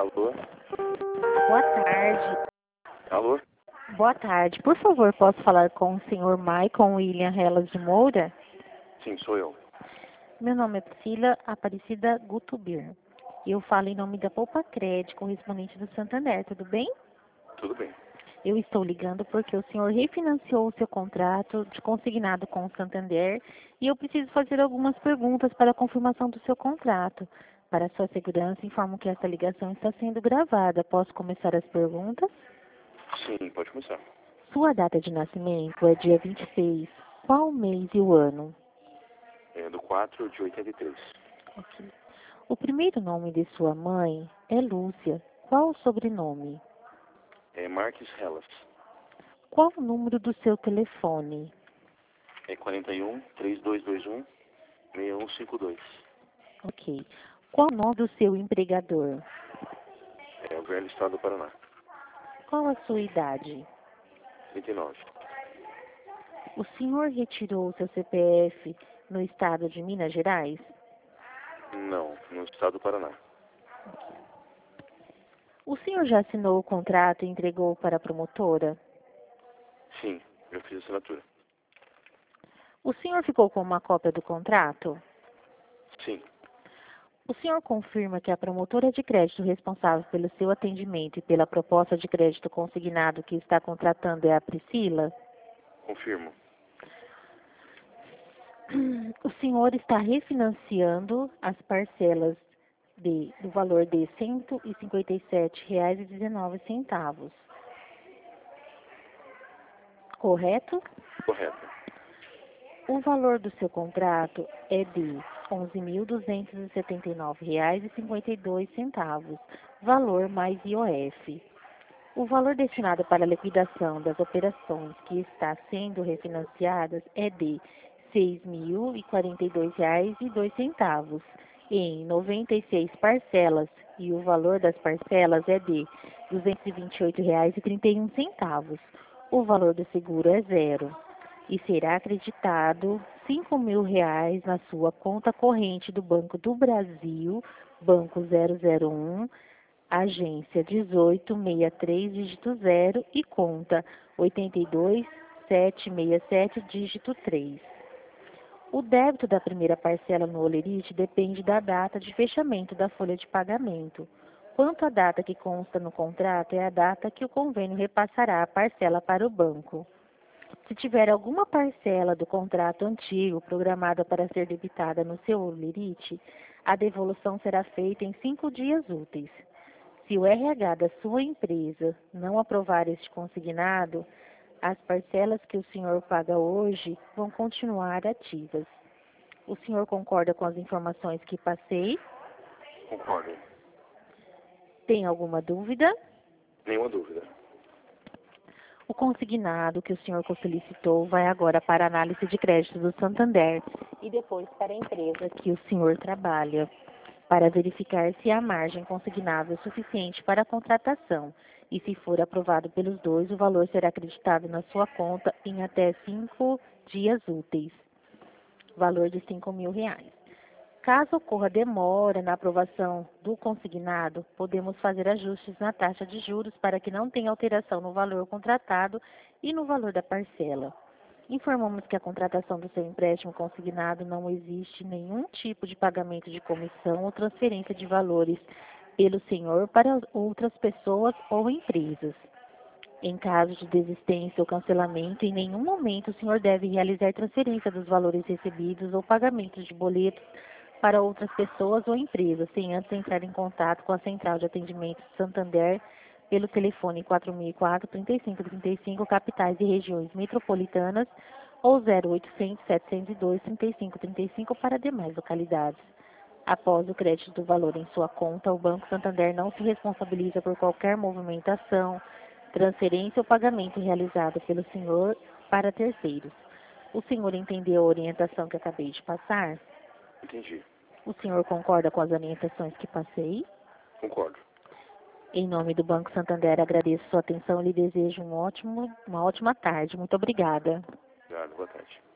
Alô? Boa tarde. Alô? Boa tarde. Por favor, posso falar com o senhor Maicon William Hellas de Moura? Sim, sou eu. Meu nome é Priscila Aparecida Gutubir. Eu falo em nome da Poupa Crédito, correspondente do Santander, tudo bem? Tudo bem. Eu estou ligando porque o senhor refinanciou o seu contrato de consignado com o Santander e eu preciso fazer algumas perguntas para a confirmação do seu contrato. Para sua segurança, informo que essa ligação está sendo gravada. Posso começar as perguntas? Sim, pode começar. Sua data de nascimento é dia 26. Qual o mês e o ano? É do 4 de 83. Ok. O primeiro nome de sua mãe é Lúcia. Qual o sobrenome? É Marques Hellas. Qual o número do seu telefone? É 41 3221 6152. Ok. Qual o nome do seu empregador? É o Velho Estado do Paraná. Qual a sua idade? 39. O senhor retirou seu CPF no estado de Minas Gerais? Não, no Estado do Paraná. O senhor já assinou o contrato e entregou para a promotora? Sim, eu fiz a assinatura. O senhor ficou com uma cópia do contrato? Sim, O senhor confirma que a promotora de crédito responsável pelo seu atendimento e pela proposta de crédito consignado que está contratando é a Priscila? confirmo. O senhor está refinanciando as parcelas do valor de R$ 157,19, correto? Correto. O valor do seu contrato é de R$ 11.279,52, valor mais IOF. O valor destinado para a liquidação das operações que está sendo refinanciadas é de R$ 6.042,02 em 96 parcelas e o valor das parcelas é de R$ 228,31. O valor do seguro é zero e será acreditado R$ 5.000 na sua conta corrente do Banco do Brasil, Banco 001, agência 1863, dígito 0 e conta 82767, dígito 3. O débito da primeira parcela no Olerite depende da data de fechamento da folha de pagamento. Quanto à data que consta no contrato, é a data que o convênio repassará a parcela para o banco. Se tiver alguma parcela do contrato antigo programada para ser debitada no seu Olerite, a devolução será feita em 5 dias úteis. Se o RH da sua empresa não aprovar este consignado, as parcelas que o senhor paga hoje vão continuar ativas. O senhor concorda com as informações que passei? Concordo. Tem alguma dúvida? Nenhuma dúvida. O consignado que o senhor solicitou vai agora para a análise de crédito do Santander e depois para a empresa que o senhor trabalha, para verificar se a margem consignável é suficiente para a contratação. E se for aprovado pelos dois, o valor será acreditado na sua conta em até 5 dias úteis. Valor de R$ 5.000. Caso ocorra demora na aprovação do consignado, podemos fazer ajustes na taxa de juros para que não tenha alteração no valor contratado e no valor da parcela. Informamos que a contratação do seu empréstimo consignado não existe nenhum tipo de pagamento de comissão ou transferência de valores pelo senhor para outras pessoas ou empresas. Em caso de desistência ou cancelamento, em nenhum momento o senhor deve realizar transferência dos valores recebidos ou pagamentos de boletos para outras pessoas ou empresas, sem antes entrar em contato com a Central de Atendimento de Santander pelo telefone 4004-3535, capitais e regiões metropolitanas, ou 0800-702-3535 para demais localidades. Após o crédito do valor em sua conta, o Banco Santander não se responsabiliza por qualquer movimentação, transferência ou pagamento realizado pelo senhor para terceiros. O senhor entendeu a orientação que acabei de passar? Entendi. O senhor concorda com as orientações que passei? Concordo. Em nome do Banco Santander, agradeço sua atenção e lhe desejo uma ótima tarde. Muito obrigada. Obrigado, boa tarde.